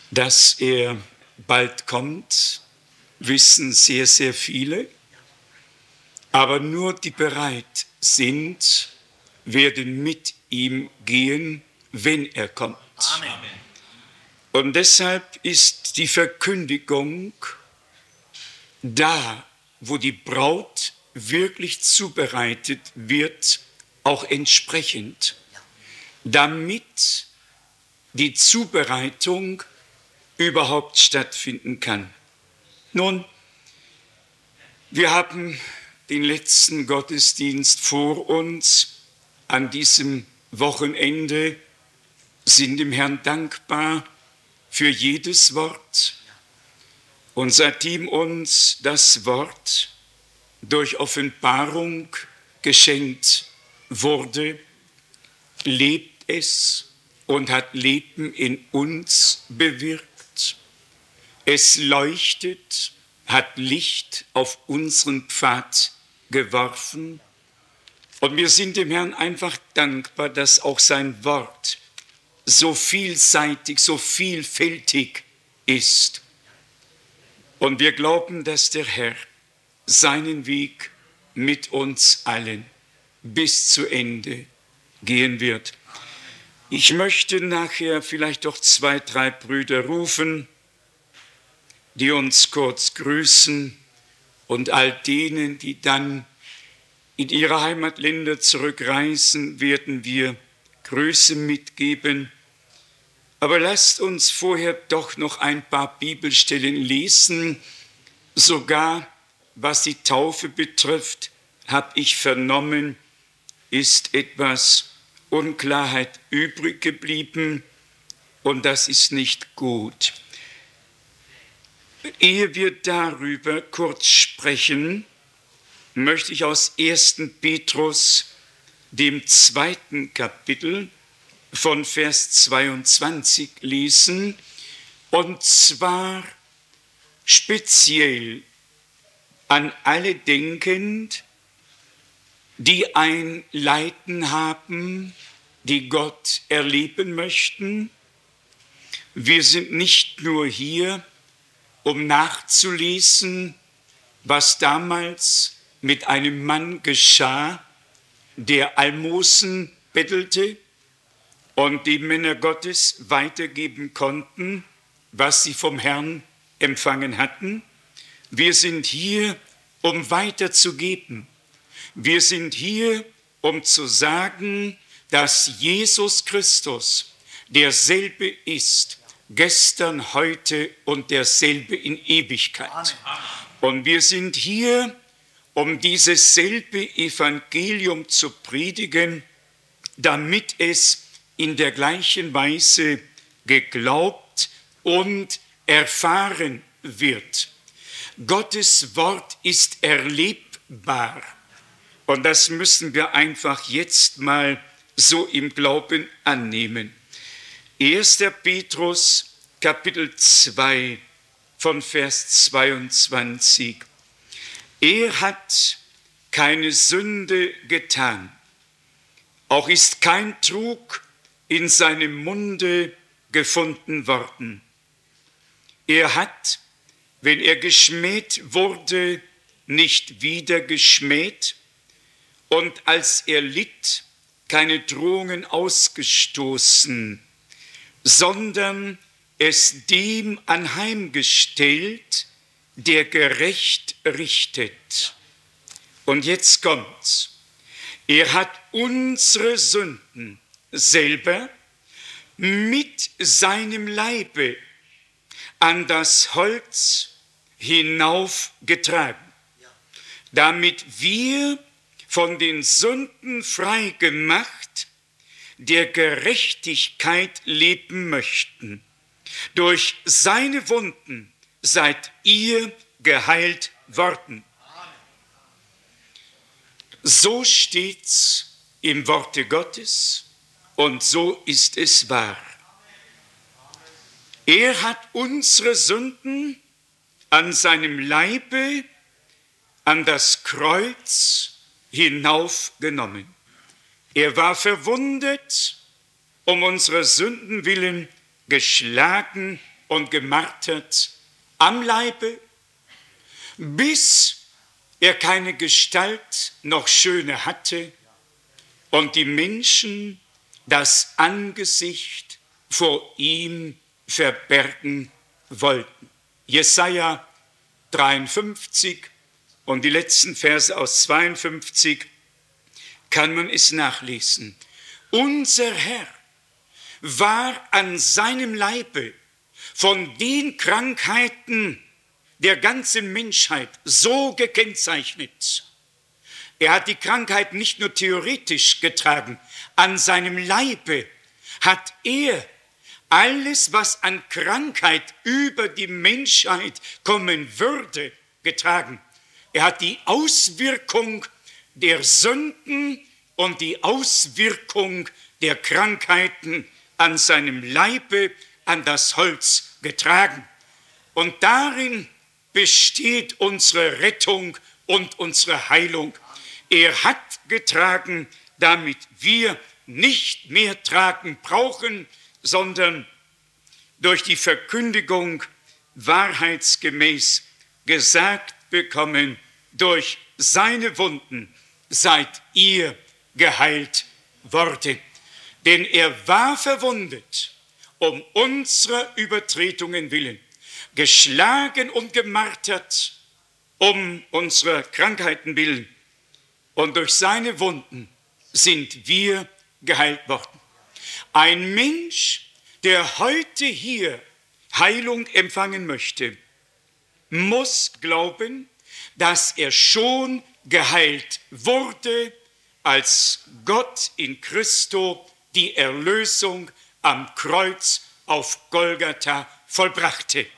Dass er bald kommt, wissen sehr, sehr viele. Aber nur die bereit sind, werden mit ihm gehen, wenn er kommt. Amen. Und deshalb ist die Verkündigung da, wo die Braut wirklich zubereitet wird, auch entsprechend, damit die Zubereitung überhaupt stattfinden kann. Nun, wir haben den letzten Gottesdienst vor uns. An diesem Wochenende sind dem Herrn dankbar für jedes Wort. Und seitdem uns das Wort durch Offenbarung geschenkt wurde, lebt es und hat Leben in uns bewirkt. Es leuchtet, hat Licht auf unseren Pfad geworfen. Und wir sind dem Herrn einfach dankbar, dass auch sein Wort so vielseitig, so vielfältig ist. Und wir glauben, dass der Herr seinen Weg mit uns allen bis zu Ende gehen wird. Ich möchte nachher vielleicht doch 2, 3 Brüder rufen, die uns kurz grüßen, und all denen, die dann in ihre Heimatländer zurückreisen, werden wir Grüße mitgeben. Aber lasst uns vorher doch noch ein paar Bibelstellen lesen. Sogar was die Taufe betrifft, habe ich vernommen, ist etwas Unklarheit übrig geblieben, und das ist nicht gut. Ehe wir darüber kurz sprechen, möchte ich aus 1. Petrus, dem 2. Kapitel, von Vers 22 lesen, und zwar speziell an alle denkend, die ein Leiden haben, die Gott erleben möchten. Wir sind nicht nur hier, um nachzulesen, was damals mit einem Mann geschah, der Almosen bettelte und die Männer Gottes weitergeben konnten, was sie vom Herrn empfangen hatten. Wir sind hier, um weiterzugeben. Wir sind hier, um zu sagen, dass Jesus Christus derselbe ist, gestern, heute und derselbe in Ewigkeit. Amen. Und wir sind hier, um dieses selbe Evangelium zu predigen, damit es in der gleichen Weise geglaubt und erfahren wird. Gottes Wort ist erlebbar. Und das müssen wir einfach jetzt mal so im Glauben annehmen. 1. Petrus, Kapitel 2, von Vers 22. Er hat keine Sünde getan, auch ist kein Trug in seinem Munde gefunden worden. Er hat, wenn er geschmäht wurde, nicht wieder geschmäht, und als er litt, keine Drohungen ausgestoßen, sondern es dem anheimgestellt, der gerecht richtet. Und jetzt kommt's. Er hat unsere Sünden selber mit seinem Leibe an das Holz hinaufgetragen, damit wir von den Sünden frei gemacht, der Gerechtigkeit leben möchten. Durch seine Wunden seid ihr geheilt worden. So steht's im Worte Gottes und so ist es wahr. Er hat unsere Sünden an seinem Leibe an das Kreuz hinaufgenommen. Er war verwundet, um unsere Sünden willen, geschlagen und gemartert am Leibe, bis er keine Gestalt noch Schöne hatte und die Menschen das Angesicht vor ihm verbergen wollten. Jesaja 53 und die letzten Verse aus 52 kann man es nachlesen. Unser Herr war an seinem Leibe von den Krankheiten der ganzen Menschheit so gekennzeichnet. Er hat die Krankheit nicht nur theoretisch getragen, an seinem Leibe hat er alles, was an Krankheit über die Menschheit kommen würde, getragen. Er hat die Auswirkung der Sünden und die Auswirkung der Krankheiten an seinem Leibe, an das Holz getragen. Und darin besteht unsere Rettung und unsere Heilung. Er hat getragen, damit wir nicht mehr tragen brauchen, sondern durch die Verkündigung wahrheitsgemäß gesagt bekommen, durch seine Wunden seid ihr geheilt worden. Denn er war verwundet um unserer Übertretungen willen, geschlagen und gemartert um unserer Krankheiten willen. Und durch seine Wunden sind wir geheilt worden. Ein Mensch, der heute hier Heilung empfangen möchte, muss glauben, dass er schon geheilt wurde, als Gott in Christo die Erlösung am Kreuz auf Golgatha vollbrachte.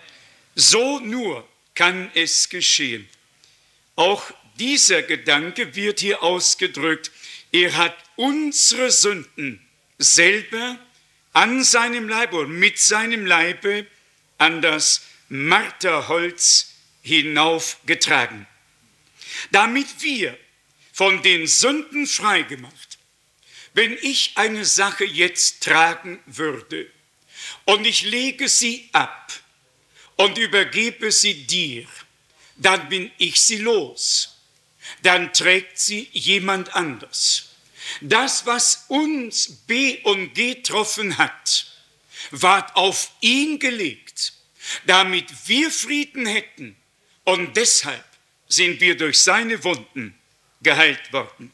So nur kann es geschehen. Auch dieser Gedanke wird hier ausgedrückt. Er hat unsere Sünden selber an seinem Leibe und mit seinem Leibe an das Marterholz hinaufgetragen. Damit wir von den Sünden freigemacht, wenn ich eine Sache jetzt tragen würde und ich lege sie ab und übergebe sie dir, dann bin ich sie los. Dann trägt sie jemand anders. Das, was uns B und getroffen hat, ward auf ihn gelegt, damit wir Frieden hätten. Und deshalb sind wir durch seine Wunden geheilt worden.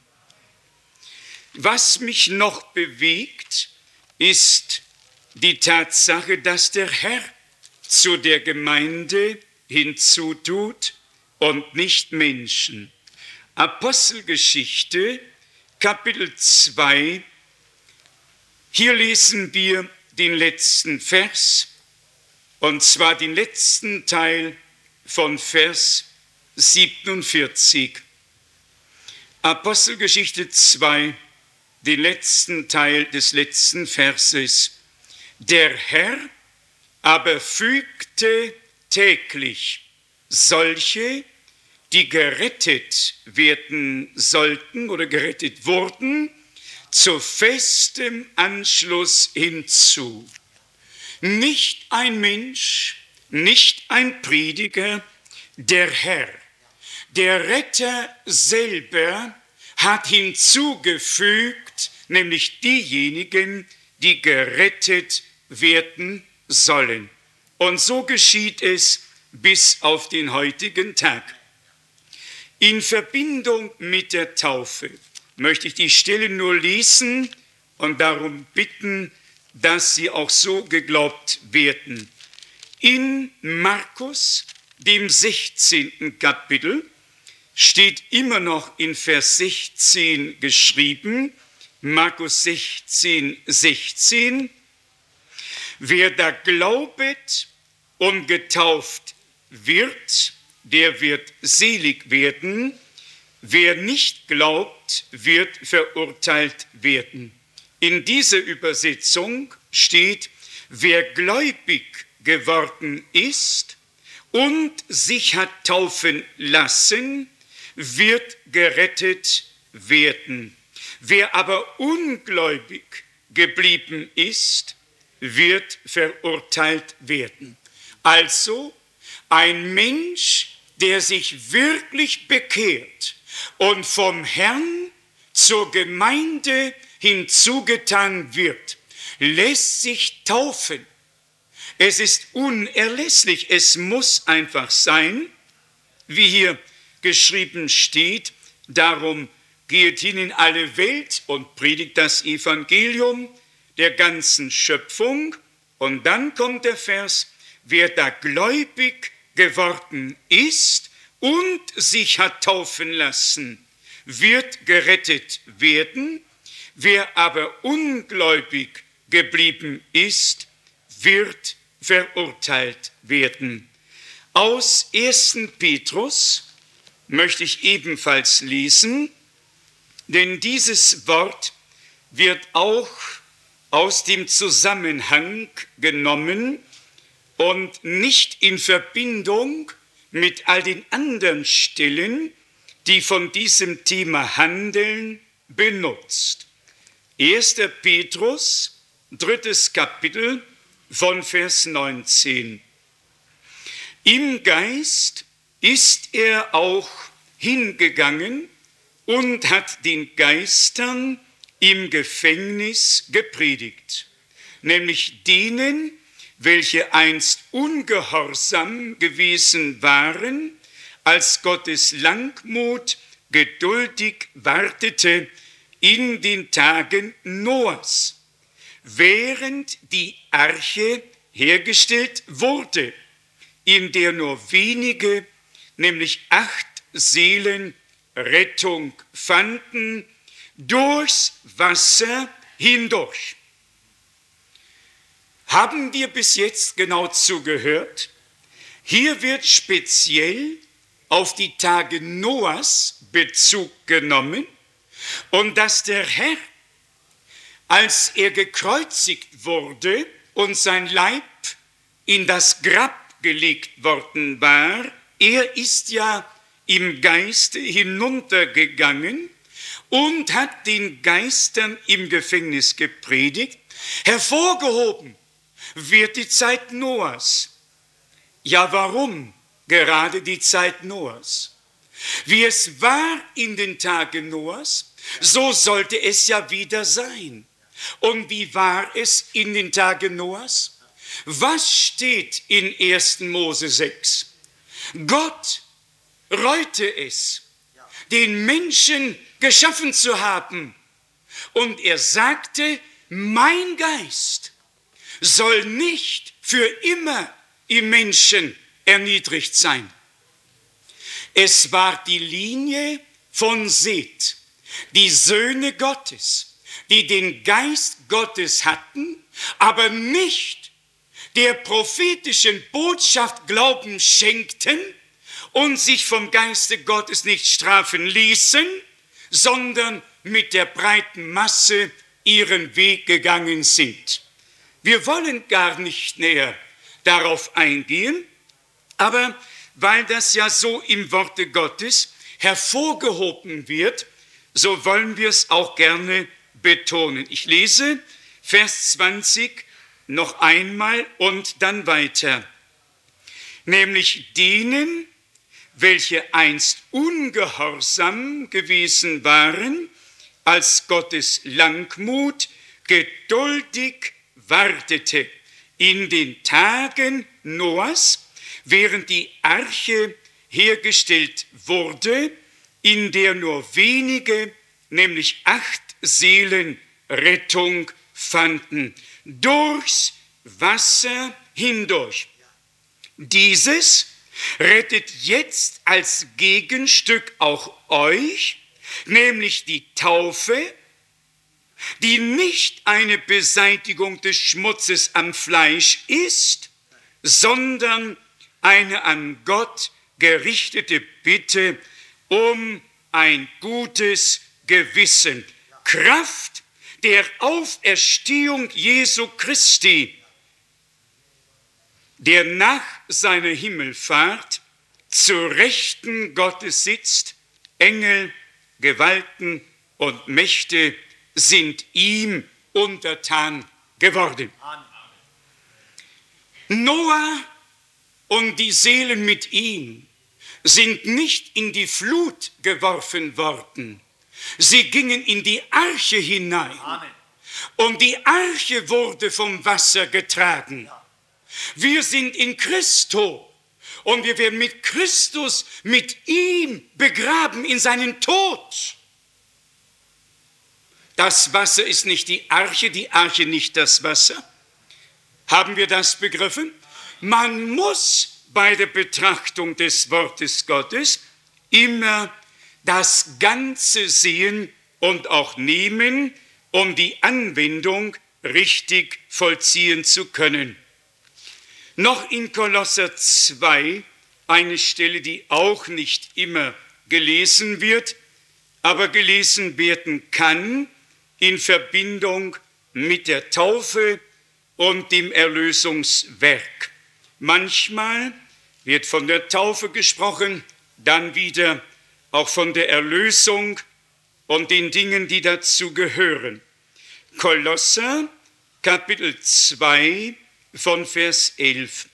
Was mich noch bewegt, ist die Tatsache, dass der Herr zu der Gemeinde hinzutut und nicht Menschen. Apostelgeschichte, Kapitel 2, hier lesen wir den letzten Vers, und zwar den letzten Teil von Vers 47. Apostelgeschichte 2, den letzten Teil des letzten Verses. Der Herr aber fügte täglich solche, die gerettet werden sollten oder gerettet wurden, zu festem Anschluss hinzu. Nicht ein Mensch, nicht ein Prediger, der Herr, der Retter selber hat hinzugefügt, nämlich diejenigen, die gerettet werden sollen. Und so geschieht es bis auf den heutigen Tag. In Verbindung mit der Taufe möchte ich die Stelle nur lesen und darum bitten, dass sie auch so geglaubt werden. In Markus, dem 16. Kapitel, steht immer noch in Vers 16 geschrieben, Markus 16, 16, wer da glaubet und getauft wird, der wird selig werden. Wer nicht glaubt, wird verurteilt werden. In dieser Übersetzung steht, wer gläubig geworden ist und sich hat taufen lassen, wird gerettet werden. Wer aber ungläubig geblieben ist, wird verurteilt werden. Also ein Mensch, der sich wirklich bekehrt und vom Herrn zur Gemeinde hinzugetan wird, lässt sich taufen. Es ist unerlässlich, es muss einfach sein, wie hier geschrieben steht, darum geht hin in alle Welt und predigt das Evangelium der ganzen Schöpfung. Und dann kommt der Vers, wer da gläubig geworden ist und sich hat taufen lassen, wird gerettet werden. Wer aber ungläubig geblieben ist, wird verurteilt werden. Aus 1. Petrus möchte ich ebenfalls lesen, denn dieses Wort wird auch aus dem Zusammenhang genommen und nicht in Verbindung mit all den anderen Stellen, die von diesem Thema handeln, benutzt. 1. Petrus, 3. Kapitel von Vers 19. Im Geist ist er auch hingegangen und hat den Geistern im Gefängnis gepredigt, nämlich denen, welche einst ungehorsam gewesen waren, als Gottes Langmut geduldig wartete in den Tagen Noahs, während die Arche hergestellt wurde, in der nur wenige, nämlich 8 Seelen, Rettung fanden, durchs Wasser hindurch. Haben wir bis jetzt genau zugehört? Hier wird speziell auf die Tage Noahs Bezug genommen und dass der Herr, als er gekreuzigt wurde und sein Leib in das Grab gelegt worden war, er ist ja im Geiste hinuntergegangen und hat den Geistern im Gefängnis gepredigt. Hervorgehoben wird die Zeit Noahs. Ja, warum gerade die Zeit Noahs? Wie es war in den Tagen Noahs, so sollte es ja wieder sein. Und wie war es in den Tagen Noahs? Was steht in 1. Mose 6? Gott reute es, den Menschen geschaffen zu haben. Und er sagte, mein Geist soll nicht für immer im Menschen erniedrigt sein. Es war die Linie von Seth, die Söhne Gottes, die den Geist Gottes hatten, aber nicht der prophetischen Botschaft Glauben schenkten und sich vom Geiste Gottes nicht strafen ließen, sondern mit der breiten Masse ihren Weg gegangen sind. Wir wollen gar nicht näher darauf eingehen, aber weil das ja so im Worte Gottes hervorgehoben wird, so wollen wir es auch gerne betonen. Ich lese Vers 20 noch einmal und dann weiter. Nämlich denen, welche einst ungehorsam gewesen waren, als Gottes Langmut geduldig wartete in den Tagen Noahs, während die Arche hergestellt wurde, in der nur wenige, nämlich 8 Seelen Rettung fanden, durchs Wasser hindurch. Dieses rettet jetzt als Gegenstück auch euch, nämlich die Taufe, die nicht eine Beseitigung des Schmutzes am Fleisch ist, sondern eine an Gott gerichtete Bitte um ein gutes Gewissen. Kraft der Auferstehung Jesu Christi, der nach seiner Himmelfahrt zur Rechten Gottes sitzt. Engel, Gewalten und Mächte sind ihm untertan geworden. Noah und die Seelen mit ihm sind nicht in die Flut geworfen worden. Sie gingen in die Arche hinein. Amen. Und die Arche wurde vom Wasser getragen. Wir sind in Christo und wir werden mit Christus, mit ihm begraben in seinen Tod. Das Wasser ist nicht die Arche nicht das Wasser. Haben wir das begriffen? Man muss bei der Betrachtung des Wortes Gottes immer das Ganze sehen und auch nehmen, um die Anwendung richtig vollziehen zu können. Noch in Kolosser 2 eine Stelle, die auch nicht immer gelesen wird, aber gelesen werden kann in Verbindung mit der Taufe und dem Erlösungswerk. Manchmal wird von der Taufe gesprochen, dann wieder auch von der Erlösung und den Dingen, die dazu gehören. Kolosser, Kapitel 2, von Vers 11.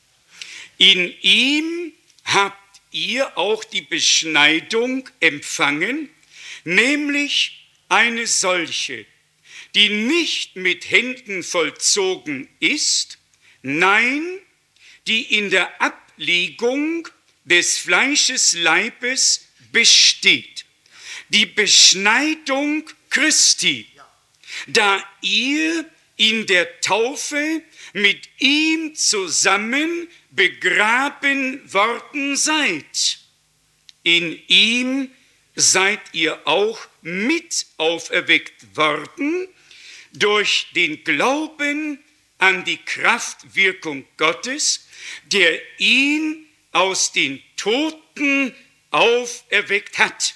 In ihm habt ihr auch die Beschneidung empfangen, nämlich eine solche, die nicht mit Händen vollzogen ist, nein, die in der Ablegung des Fleisches Leibes besteht. Die Beschneidung Christi, da ihr in der Taufe mit ihm zusammen begraben worden seid. In ihm seid ihr auch mit auferweckt worden durch den Glauben an die Kraftwirkung Gottes, der ihn aus den Toten auferweckt hat.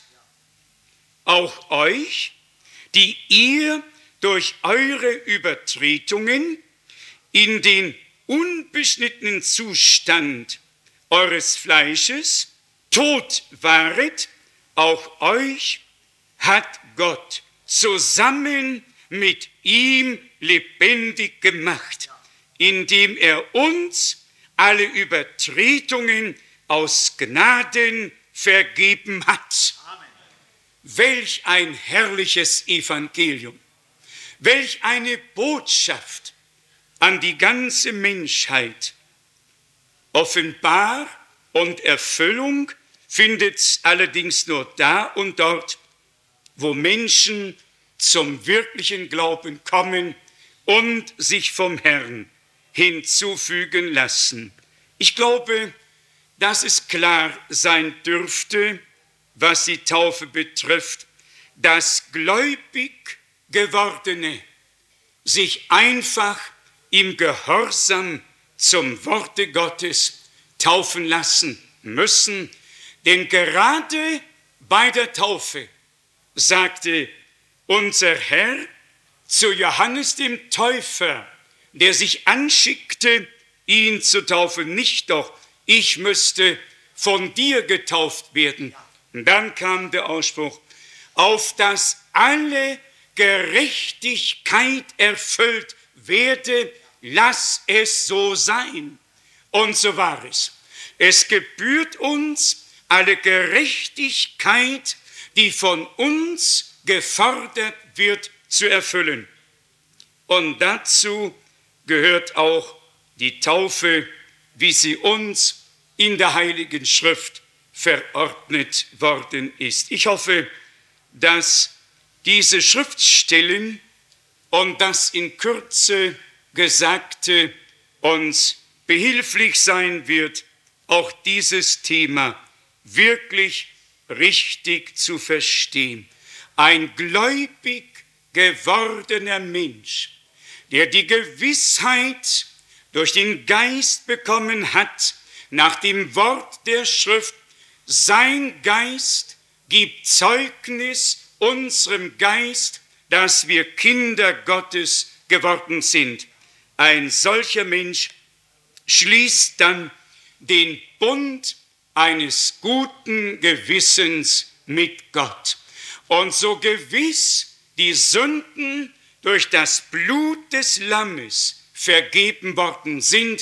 Auch euch, die ihr durch eure Übertretungen in den unbeschnittenen Zustand eures Fleisches tot waret, auch euch hat Gott zusammen mit ihm lebendig gemacht, indem er uns alle Übertretungen aus Gnaden vergeben hat. Amen. Welch ein herrliches Evangelium, welch eine Botschaft an die ganze Menschheit. Offenbar und Erfüllung findet es allerdings nur da und dort, wo Menschen zum wirklichen Glauben kommen und sich vom Herrn hinzufügen lassen. Ich glaube, dass es klar sein dürfte, was die Taufe betrifft, dass gläubig Gewordene sich einfach im Gehorsam zum Worte Gottes taufen lassen müssen. Denn gerade bei der Taufe sagte unser Herr zu Johannes dem Täufer, der sich anschickte, ihn zu taufen, nicht doch, ich müsste von dir getauft werden. Und dann kam der Ausspruch, auf dass alle Gerechtigkeit erfüllt werde, lass es so sein. Und so war es. Es gebührt uns alle Gerechtigkeit, die von uns gefordert wird, zu erfüllen. Und dazu gehört auch die Taufe, wie sie uns in der Heiligen Schrift verordnet worden ist. Ich hoffe, dass diese Schriftstellen und das in Kürze Gesagte uns behilflich sein wird, auch dieses Thema wirklich richtig zu verstehen. Ein gläubig gewordener Mensch, der die Gewissheit durch den Geist bekommen hat, nach dem Wort der Schrift, sein Geist gibt Zeugnis unserem Geist, dass wir Kinder Gottes geworden sind. Ein solcher Mensch schließt dann den Bund eines guten Gewissens mit Gott. Und so gewiss die Sünden durch das Blut des Lammes vergeben worden sind,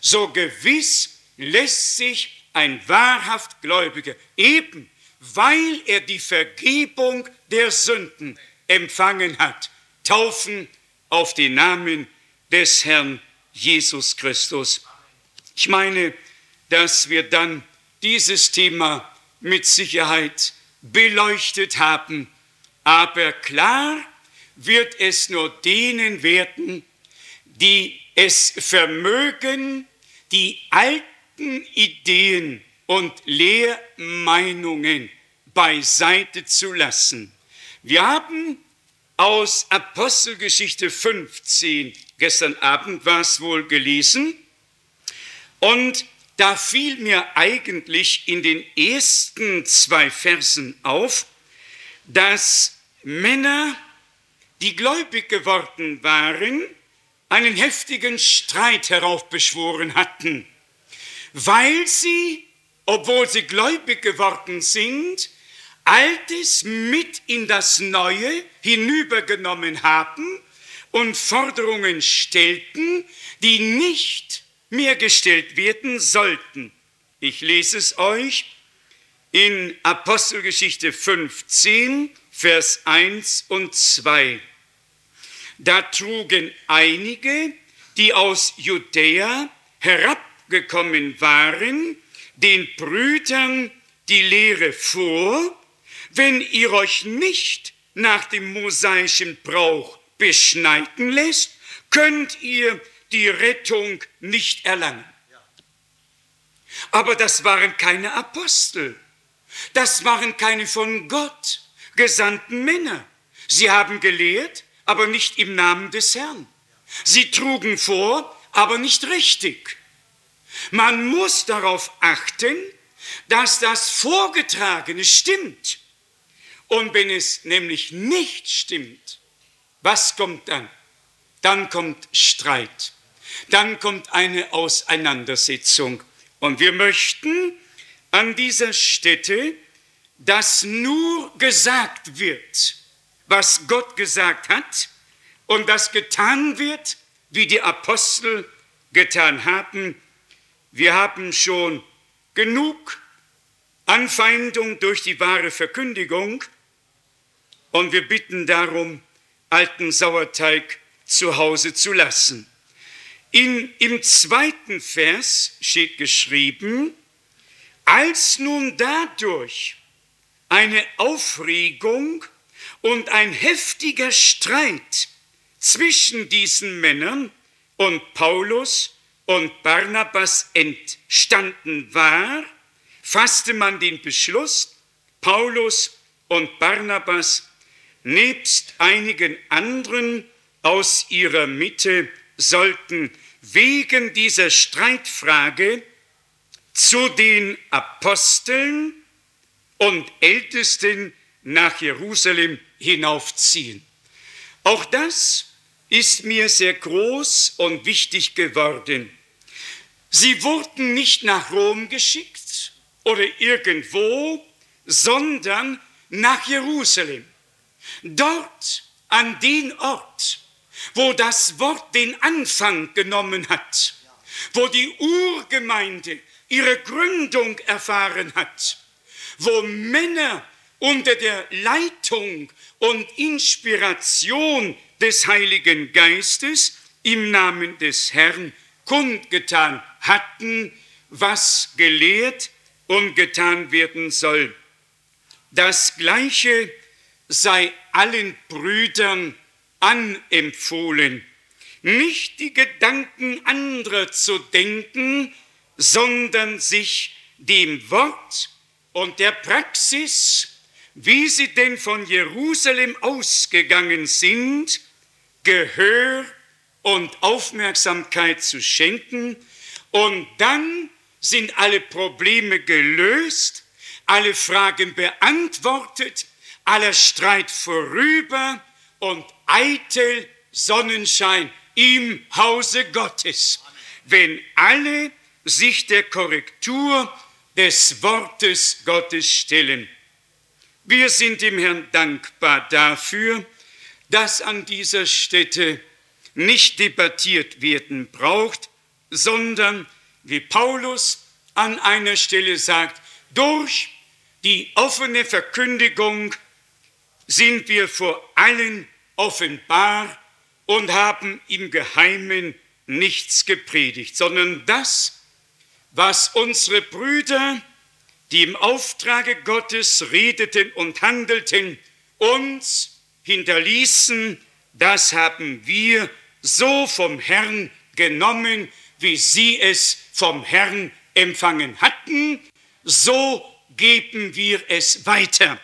so gewiss lässt sich ein wahrhaft Gläubiger, eben weil er die Vergebung der Sünden empfangen hat, taufen auf den Namen des Herrn Jesus Christus. Ich meine, dass wir dann dieses Thema mit Sicherheit beleuchtet haben, aber klar wird es nur denen werden, die es vermögen, die alten Ideen und Lehrmeinungen beiseite zu lassen. Wir haben aus Apostelgeschichte 15, gestern Abend war es wohl, gelesen, und da fiel mir eigentlich in den ersten 2 Versen auf, dass Männer, die gläubig geworden waren, einen heftigen Streit heraufbeschworen hatten, weil sie, obwohl sie gläubig geworden sind, Altes mit in das Neue hinübergenommen haben und Forderungen stellten, die nicht mehr gestellt werden sollten. Ich lese es euch in Apostelgeschichte 15, Vers 1 und 2. Da trugen einige, die aus Judäa herabgekommen waren, den Brüdern die Lehre vor: Wenn ihr euch nicht nach dem mosaischen Brauch beschneiden lässt, könnt ihr die Rettung nicht erlangen. Aber das waren keine Apostel. Das waren keine von Gott gesandten Männer. Sie haben gelehrt, aber nicht im Namen des Herrn. Sie trugen vor, aber nicht richtig. Man muss darauf achten, dass das Vorgetragene stimmt. Und wenn es nämlich nicht stimmt, was kommt dann? Dann kommt Streit. Dann kommt eine Auseinandersetzung. Und wir möchten an dieser Stätte, dass nur gesagt wird, was Gott gesagt hat, und das getan wird, wie die Apostel getan haben. Wir haben schon genug Anfeindung durch die wahre Verkündigung, und wir bitten darum, alten Sauerteig zu Hause zu lassen. Im 2. Vers steht geschrieben: Als nun dadurch eine Aufregung und ein heftiger Streit zwischen diesen Männern und Paulus und Barnabas entstanden war, fasste man den Beschluss, Paulus und Barnabas nebst einigen anderen aus ihrer Mitte sollten wegen dieser Streitfrage zu den Aposteln und Ältesten nach Jerusalem hinaufziehen. Auch das ist mir sehr groß und wichtig geworden. Sie wurden nicht nach Rom geschickt oder irgendwo, sondern nach Jerusalem. Dort, an den Ort, wo das Wort den Anfang genommen hat, wo die Urgemeinde ihre Gründung erfahren hat, wo Männer unter der Leitung und Inspiration des Heiligen Geistes im Namen des Herrn kundgetan hatten, was gelehrt und getan werden soll. Das Gleiche sei allen Brüdern anempfohlen, nicht die Gedanken anderer zu denken, sondern sich dem Wort und der Praxis, wie sie denn von Jerusalem ausgegangen sind, Gehör und Aufmerksamkeit zu schenken, und dann sind alle Probleme gelöst, alle Fragen beantwortet, aller Streit vorüber und eitel Sonnenschein im Hause Gottes, wenn alle sich der Korrektur des Wortes Gottes stellen. Wir sind dem Herrn dankbar dafür, dass an dieser Stätte nicht debattiert werden braucht, sondern wie Paulus an einer Stelle sagt, durch die offene Verkündigung sind wir vor allen offenbar und haben im Geheimen nichts gepredigt, sondern das, was unsere Brüder, die im Auftrage Gottes redeten und handelten, uns hinterließen, das haben wir so vom Herrn genommen, wie sie es vom Herrn empfangen hatten, so geben wir es weiter.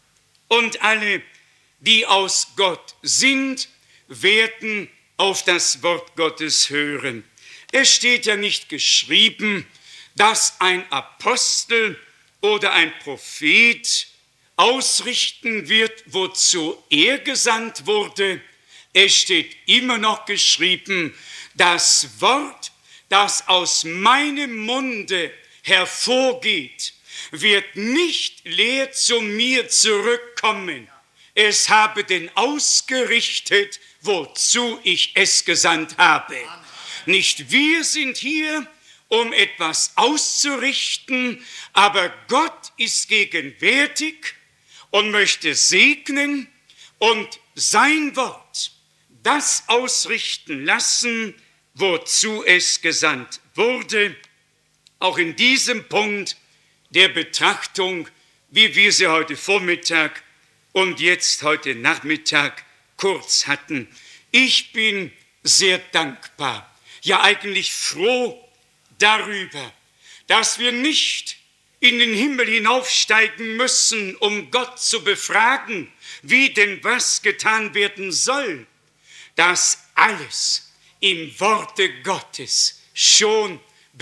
Und alle, die aus Gott sind, werden auf das Wort Gottes hören. Es steht ja nicht geschrieben, dass ein Apostel oder ein Prophet ausrichten wird, wozu er gesandt wurde. Es steht immer noch geschrieben, das Wort, das aus meinem Munde hervorgeht, wird nicht leer zu mir zurückkommen. Es habe denn ausgerichtet, wozu ich es gesandt habe. Nicht wir sind hier, um etwas auszurichten, aber Gott ist gegenwärtig und möchte segnen und sein Wort, das ausrichten lassen, wozu es gesandt wurde. Auch in diesem Punkt der Betrachtung, wie wir sie heute Vormittag und jetzt heute Nachmittag kurz hatten. Ich bin sehr dankbar, ja eigentlich froh darüber, dass wir nicht in den Himmel hinaufsteigen müssen, um Gott zu befragen, wie denn was getan werden soll, dass alles im Worte Gottes schon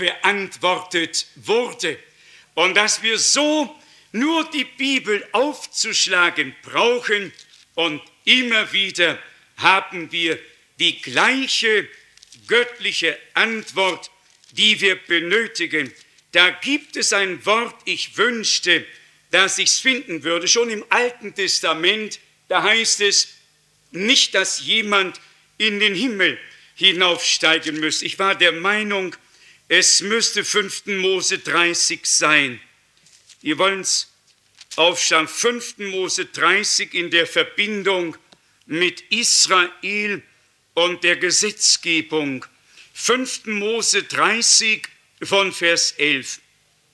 beantwortet wurde und dass wir so nur die Bibel aufzuschlagen brauchen und immer wieder haben wir die gleiche göttliche Antwort, die wir benötigen. Da gibt es ein Wort, ich wünschte, dass ich es finden würde, schon im Alten Testament, da heißt es nicht, dass jemand in den Himmel hinaufsteigen müsste. Ich war der Meinung, es müsste 5. Mose 30 sein. Wir wollen es aufschlagen, 5. Mose 30 in der Verbindung mit Israel und der Gesetzgebung. 5. Mose 30 von Vers 11.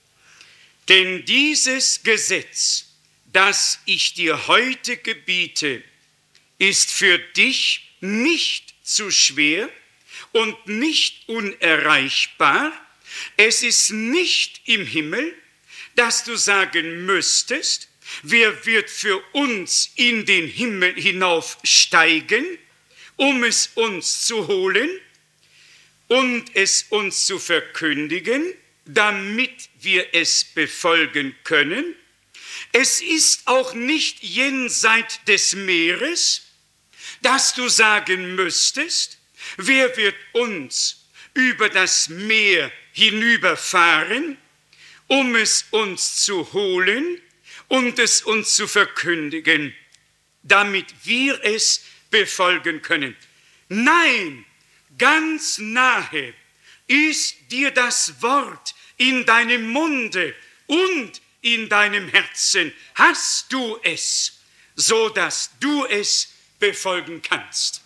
Denn dieses Gesetz, das ich dir heute gebiete, ist für dich nicht zu schwer und nicht unerreichbar. Es ist nicht im Himmel, dass du sagen müsstest, wer wird für uns in den Himmel hinaufsteigen, um es uns zu holen und es uns zu verkündigen, damit wir es befolgen können. Es ist auch nicht jenseits des Meeres, dass du sagen müsstest, wer wird uns über das Meer hinüberfahren, um es uns zu holen und es uns zu verkündigen, damit wir es befolgen können. Nein, ganz nahe ist dir das Wort in deinem Munde und in deinem Herzen. Hast du es, so dass du es befolgen kannst.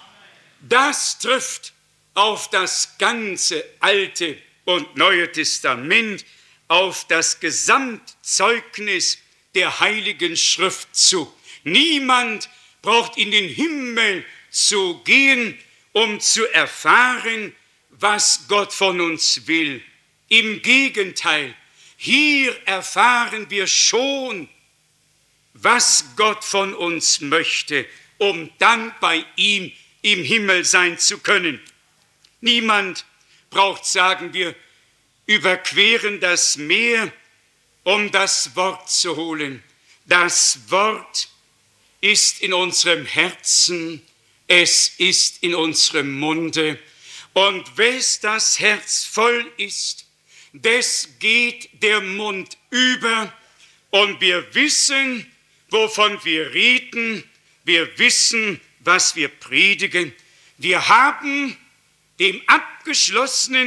Das trifft auf das ganze Alte und Neue Testament, auf das Gesamtzeugnis der Heiligen Schrift zu. Niemand braucht in den Himmel zu gehen, um zu erfahren, was Gott von uns will. Im Gegenteil, hier erfahren wir schon, was Gott von uns möchte, um dann bei ihm im Himmel sein zu können. Niemand braucht sagen, wir überqueren das Meer, um das Wort zu holen. Das Wort ist in unserem Herzen, es ist in unserem Munde. Und wes das Herz voll ist, des geht der Mund über. Und wir wissen, wovon wir reden. Wir wissen, was wir predigen. Wir haben dem abgeschlossenen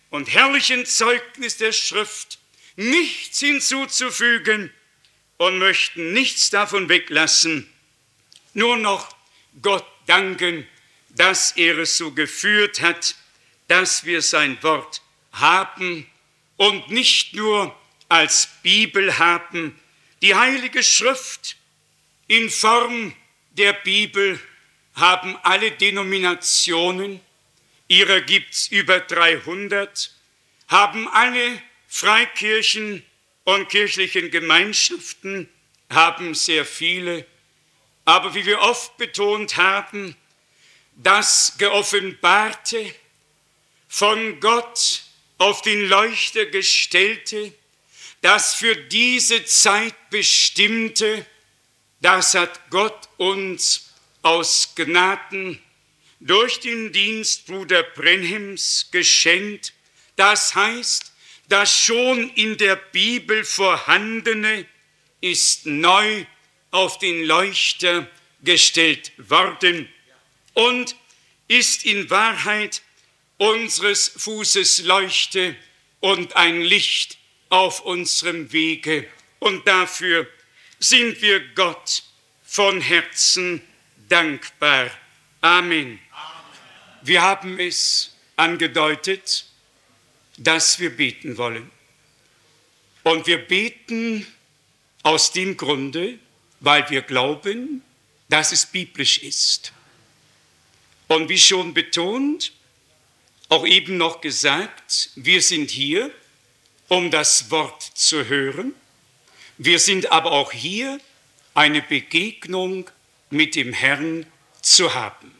und herrlichen Zeugnis der Schrift nichts hinzuzufügen und möchten nichts davon weglassen, nur noch Gott danken, dass er es so geführt hat, dass wir sein Wort haben und nicht nur als Bibel haben. Die Heilige Schrift in Form der Bibel haben alle Denominationen, ihrer gibt es über 300, haben alle Freikirchen und kirchlichen Gemeinschaften, haben sehr viele. Aber wie wir oft betont haben, das Geoffenbarte, von Gott auf den Leuchter gestellte, das für diese Zeit bestimmte, das hat Gott uns aus Gnaden durch den Dienst Bruder Brenhims geschenkt. Das heißt, das schon in der Bibel vorhandene ist neu auf den Leuchter gestellt worden und ist in Wahrheit unseres Fußes Leuchte und ein Licht auf unserem Wege. Und dafür sind wir Gott von Herzen dankbar. Amen. Wir haben es angedeutet, dass wir beten wollen. Und wir beten aus dem Grunde, weil wir glauben, dass es biblisch ist. Und wie schon betont, auch eben noch gesagt, wir sind hier, um das Wort zu hören. Wir sind aber auch hier, eine Begegnung mit dem Herrn zu haben.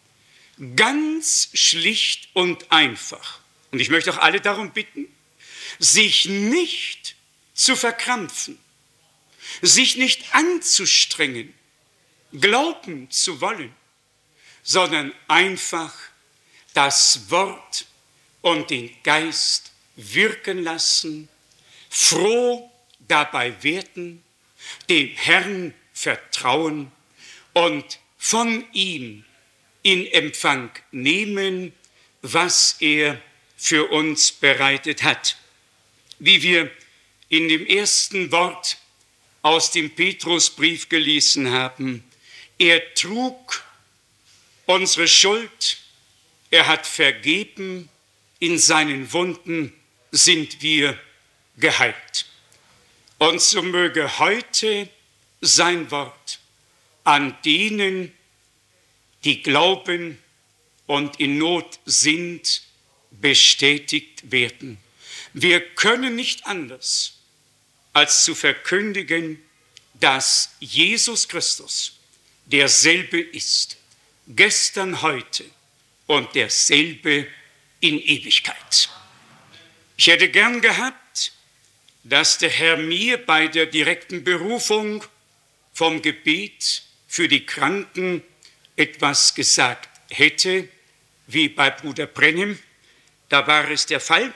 Ganz schlicht und einfach. Und ich möchte auch alle darum bitten, sich nicht zu verkrampfen, sich nicht anzustrengen, glauben zu wollen, sondern einfach das Wort und den Geist wirken lassen, froh dabei werden, dem Herrn vertrauen und von ihm in Empfang nehmen, was er für uns bereitet hat. Wie wir in dem ersten Wort aus dem Petrusbrief gelesen haben, er trug unsere Schuld, er hat vergeben, in seinen Wunden sind wir geheilt. Und so möge heute sein Wort an denen, die glauben und in Not sind, bestätigt werden. Wir können nicht anders, als zu verkündigen, dass Jesus Christus derselbe ist, gestern, heute und derselbe in Ewigkeit. Ich hätte gern gehabt, dass der Herr mir bei der direkten Berufung vom Gebet für die Kranken etwas gesagt hätte, wie bei Bruder Brenhim. Da war es der Fall.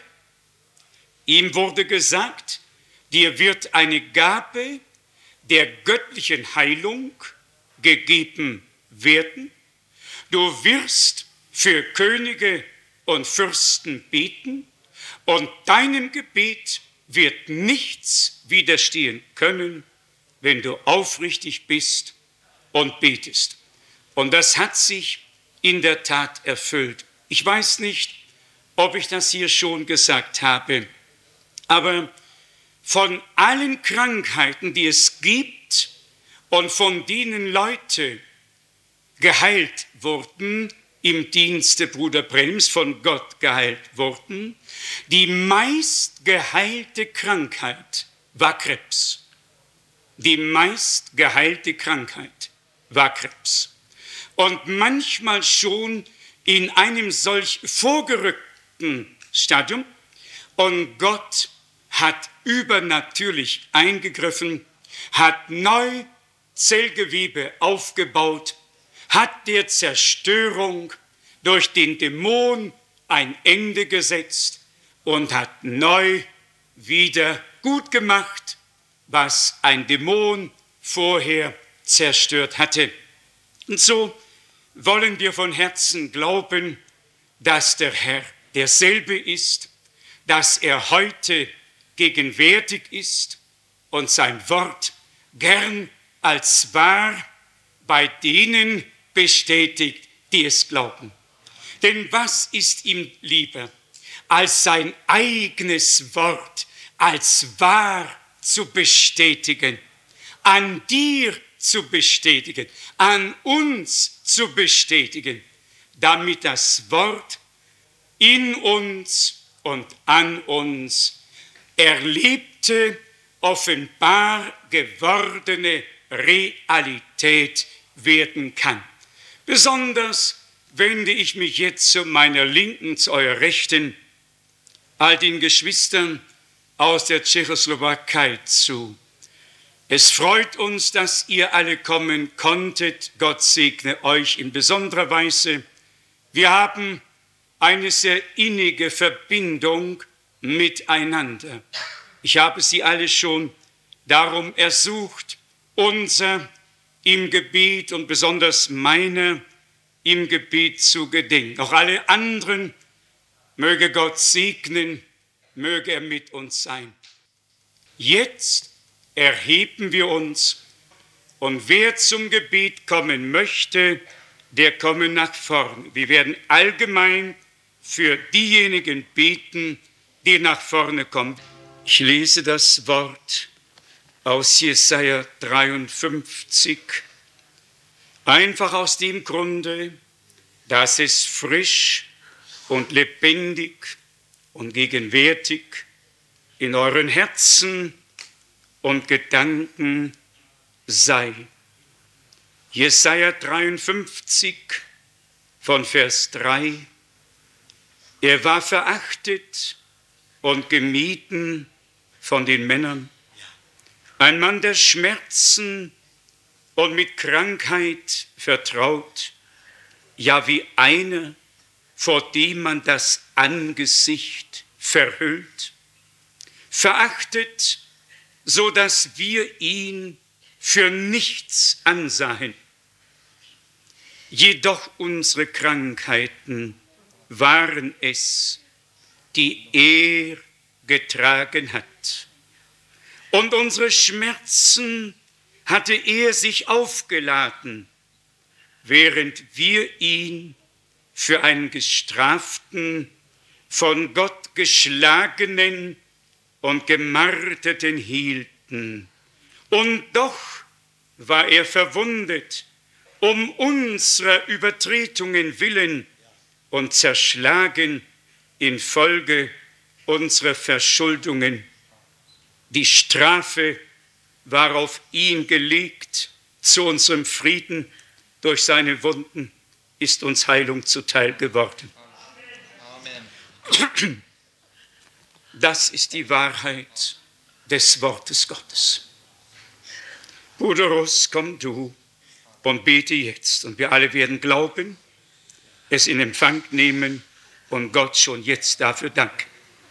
Ihm wurde gesagt, dir wird eine Gabe der göttlichen Heilung gegeben werden. Du wirst für Könige und Fürsten beten und deinem Gebet wird nichts widerstehen können, wenn du aufrichtig bist und betest. Und das hat sich in der Tat erfüllt. Ich weiß nicht, ob ich das hier schon gesagt habe, aber von allen Krankheiten, die es gibt und von denen Leute geheilt wurden, im Dienste Bruder Brenhims von Gott geheilt wurden, die meist geheilte Krankheit war Krebs. Die meist geheilte Krankheit war Krebs. Und manchmal schon in einem solch vorgerückten Stadium. Und Gott hat übernatürlich eingegriffen, hat neu Zellgewebe aufgebaut, hat der Zerstörung durch den Dämon ein Ende gesetzt und hat neu wieder gut gemacht, was ein Dämon vorher zerstört hatte. Und so wollen wir von Herzen glauben, dass der Herr derselbe ist dass er heute gegenwärtig ist und sein Wort gern als wahr bei denen bestätigt, die es glauben. Denn was ist ihm lieber, als sein eigenes Wort als wahr zu bestätigen, an dir zu bestätigen, an uns zu bestätigen, damit das Wort in uns und an uns erlebte, offenbar gewordene Realität werden kann. Besonders wende ich mich jetzt zu meiner Linken, zu eurer Rechten, all den Geschwistern aus der Tschechoslowakei zu. Es freut uns, dass ihr alle kommen konntet. Gott segne euch in besonderer Weise. Wir haben eine sehr innige Verbindung miteinander. Ich habe sie alle schon darum ersucht, unser im Gebet und besonders meiner im Gebet zu gedenken. Auch alle anderen möge Gott segnen, möge er mit uns sein. Jetzt erheben wir uns und wer zum Gebet kommen möchte, der komme nach vorne. Wir werden allgemein für diejenigen beten, die nach vorne kommen. Ich lese das Wort aus Jesaja 53, einfach aus dem Grunde, dass es frisch und lebendig und gegenwärtig in euren Herzen und Gedanken sei. Jesaja 53 von Vers 3. Er war verachtet und gemieden von den Männern, ein Mann der Schmerzen und mit Krankheit vertraut, ja wie einer, vor dem man das Angesicht verhüllt, verachtet, so dass wir ihn für nichts ansahen. Jedoch unsere Krankheiten waren es, die er getragen hat. Und unsere Schmerzen hatte er sich aufgeladen, während wir ihn für einen gestraften, von Gott geschlagenen und gemarterten hielten. Und doch war er verwundet, um unserer Übertretungen willen und zerschlagen infolge unserer Verschuldungen. Die Strafe war auf ihn gelegt, zu unserem Frieden. Durch seine Wunden ist uns Heilung zuteil geworden. Amen. Das ist die Wahrheit des Wortes Gottes. Bruder Russ, komm du und bete jetzt. Und wir alle werden glauben, es in Empfang nehmen und Gott schon jetzt dafür danken.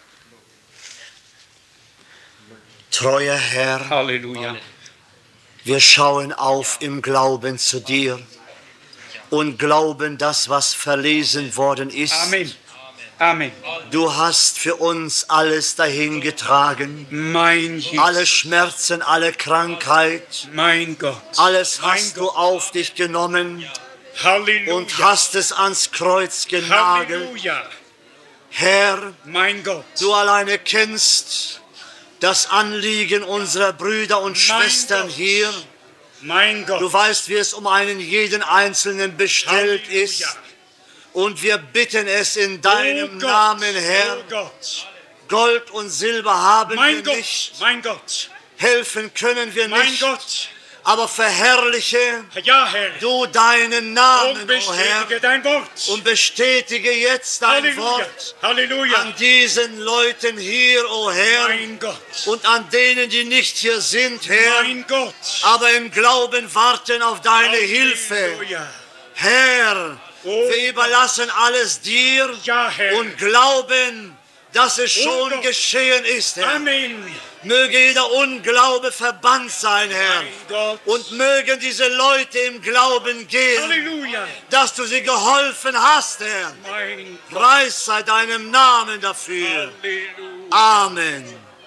Treuer Herr, Halleluja. wir schauen auf im Glauben zu dir und glauben das, was verlesen worden ist. Amen. Amen. Du hast für uns alles dahingetragen, Mein Jesus. alle Schmerzen, alle Krankheit, Mein Gott. alles Mein hast du auf dich genommen Halleluja. und hast es ans Kreuz genagelt. Halleluja. Herr, Mein Gott. du alleine kennst das Anliegen unserer Brüder und Schwestern Gott. hier. Mein Gott. Du weißt, wie es um einen jeden Einzelnen bestellt Halleluja. ist. Und wir bitten es in deinem Namen, Herr. Oh Gott. Gold und Silber haben Mein wir Gott. nicht. Mein Gott. Helfen können wir Mein nicht. Gott. Aber verherrliche Ja, Herr. du deinen Und Namen, o Herr. bestätige dein Wort. Und bestätige jetzt dein Halleluja. Wort Halleluja. an diesen Leuten hier, o Herr. Mein Gott. Und an denen, die nicht hier sind, Herr. Mein Gott. Aber im Glauben warten auf deine Hilfe. Halleluja. Herr, Oh. wir überlassen alles dir Ja, Herr. und glauben, dass es schon geschehen ist, Herr. Amen. Möge jeder Unglaube verbannt sein, Herr. Mein Gott. Und mögen diese Leute im Glauben gehen, Halleluja. dass du sie geholfen hast, Herr. Mein Gott. Preis sei deinem Namen dafür. Halleluja. Amen.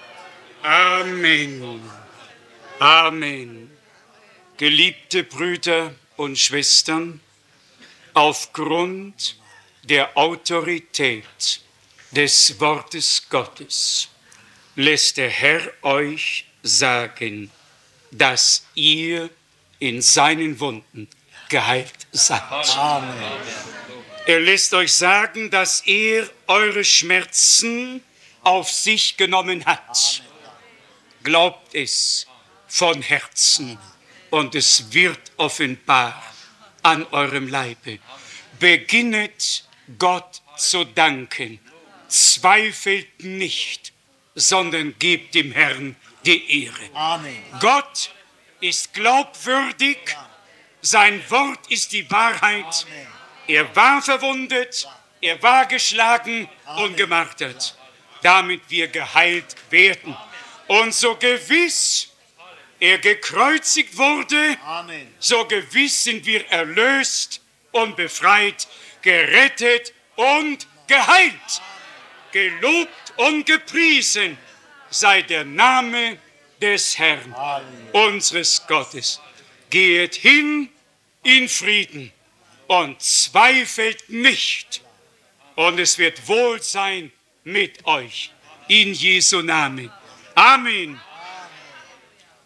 Amen. Amen. Geliebte Brüder und Schwestern, aufgrund der Autorität des Wortes Gottes lässt der Herr euch sagen, dass ihr in seinen Wunden geheilt seid. Amen. Er lässt euch sagen, dass er eure Schmerzen auf sich genommen hat. Glaubt es von Herzen und es wird offenbar an eurem Leibe. Beginnet Gott zu danken. Zweifelt nicht, sondern gebt dem Herrn die Ehre. Amen. Gott ist glaubwürdig, sein Wort ist die Wahrheit. Er war verwundet, er war geschlagen und gemartert, damit wir geheilt werden. Und so gewiss er gekreuzigt wurde, Amen. so gewiss sind wir erlöst und befreit, gerettet und geheilt. Gelobt und gepriesen sei der Name des Herrn, unseres Gottes. Geht hin in Frieden und zweifelt nicht. Und es wird wohl sein mit euch. In Jesu Namen. Amen.